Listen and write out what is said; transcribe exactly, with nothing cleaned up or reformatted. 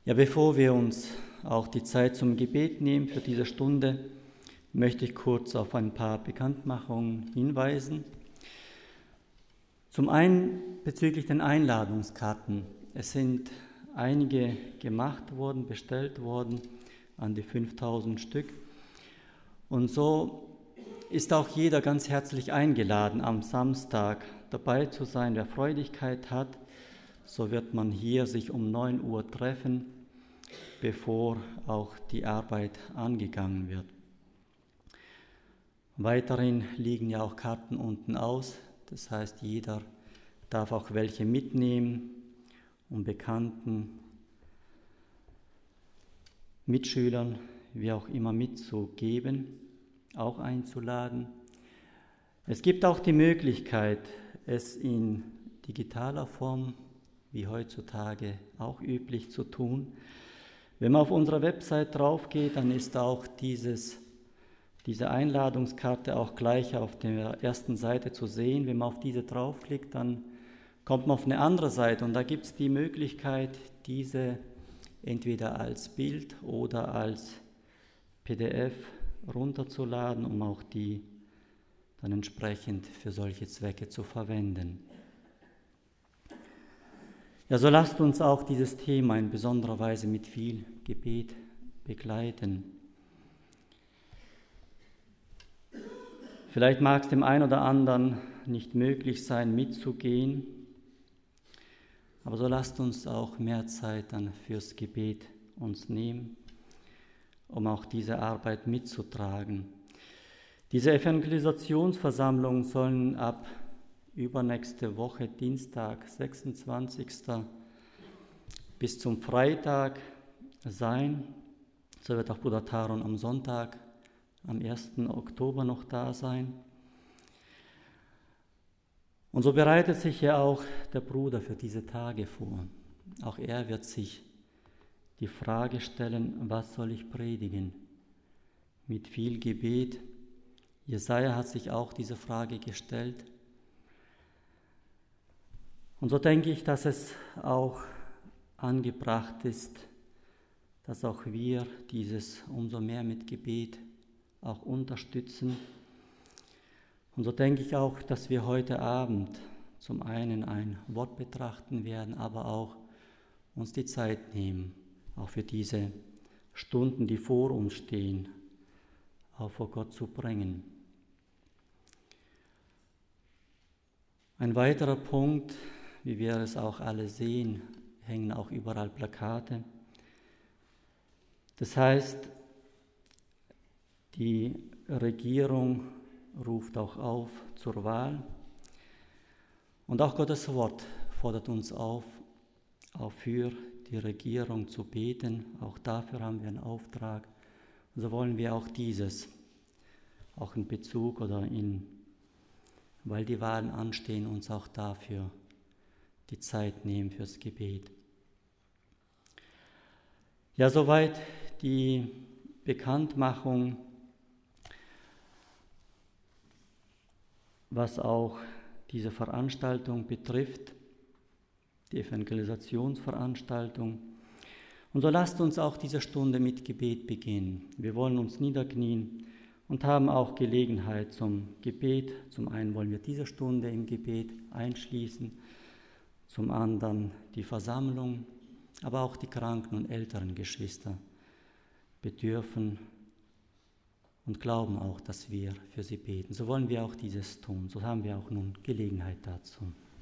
Ja, bevor wir uns auch die Zeit zum Gebet nehmen für diese Stunde, möchte ich kurz auf ein paar Bekanntmachungen hinweisen. Zum einen bezüglich den Einladungskarten. Es sind einige gemacht worden, bestellt worden, an die fünftausend Stück. Und so ist auch jeder ganz herzlich eingeladen, am Samstag dabei zu sein. Wer Freudigkeit hat, so wird man hier sich um neun Uhr treffen, bevor auch die Arbeit angegangen wird. Weiterhin liegen ja auch Karten unten aus, das heißt, jeder darf auch welche mitnehmen, um Bekannten, Mitschülern, wie auch immer mitzugeben, auch einzuladen. Es gibt auch die Möglichkeit, es in digitaler Form, wie heutzutage auch üblich, zu tun. Wenn man auf unserer Website drauf geht, dann ist auch dieses, diese Einladungskarte auch gleich auf der ersten Seite zu sehen. Wenn man auf diese draufklickt, dann kommt man auf eine andere Seite und da gibt es die Möglichkeit, diese entweder als Bild oder als P D F runterzuladen, um auch die dann entsprechend für solche Zwecke zu verwenden. Ja, so lasst uns auch dieses Thema in besonderer Weise mit viel Gebet begleiten. Vielleicht mag es dem einen oder anderen nicht möglich sein, mitzugehen, aber so lasst uns auch mehr Zeit dann fürs Gebet uns nehmen, um auch diese Arbeit mitzutragen. Diese Evangelisationsversammlungen sollen ab übernächste Woche, Dienstag, sechsundzwanzigsten bis zum Freitag sein. So wird auch Bruder Taron am Sonntag, am ersten Oktober noch da sein. Und so bereitet sich ja auch der Bruder für diese Tage vor. Auch er wird sich die Frage stellen, was soll ich predigen? Mit viel Gebet. Jesaja hat sich auch diese Frage gestellt. Und so denke ich, dass es auch angebracht ist, dass auch wir dieses umso mehr mit Gebet auch unterstützen. Und so denke ich auch, dass wir heute Abend zum einen ein Wort betrachten werden, aber auch uns die Zeit nehmen, auch für diese Stunden, die vor uns stehen, auch vor Gott zu bringen. Ein weiterer Punkt, wie wir es auch alle sehen, hängen auch überall Plakate. Das heißt, die Regierung ruft auch auf zur Wahl. Und auch Gottes Wort fordert uns auf, auch für die Regierung zu beten. Auch dafür haben wir einen Auftrag. Und so wollen wir auch dieses, auch in Bezug oder in, weil die Wahlen anstehen, uns auch dafür die Zeit nehmen fürs Gebet. Ja, soweit die Bekanntmachung, was auch diese Veranstaltung betrifft, die Evangelisationsveranstaltung. Und so lasst uns auch diese Stunde mit Gebet beginnen. Wir wollen uns niederknien und haben auch Gelegenheit zum Gebet. Zum einen wollen wir diese Stunde im Gebet einschließen, zum anderen die Versammlung, aber auch die kranken und älteren Geschwister bedürfen und glauben auch, dass wir für sie beten. So wollen wir auch dieses tun. So haben wir auch nun Gelegenheit dazu.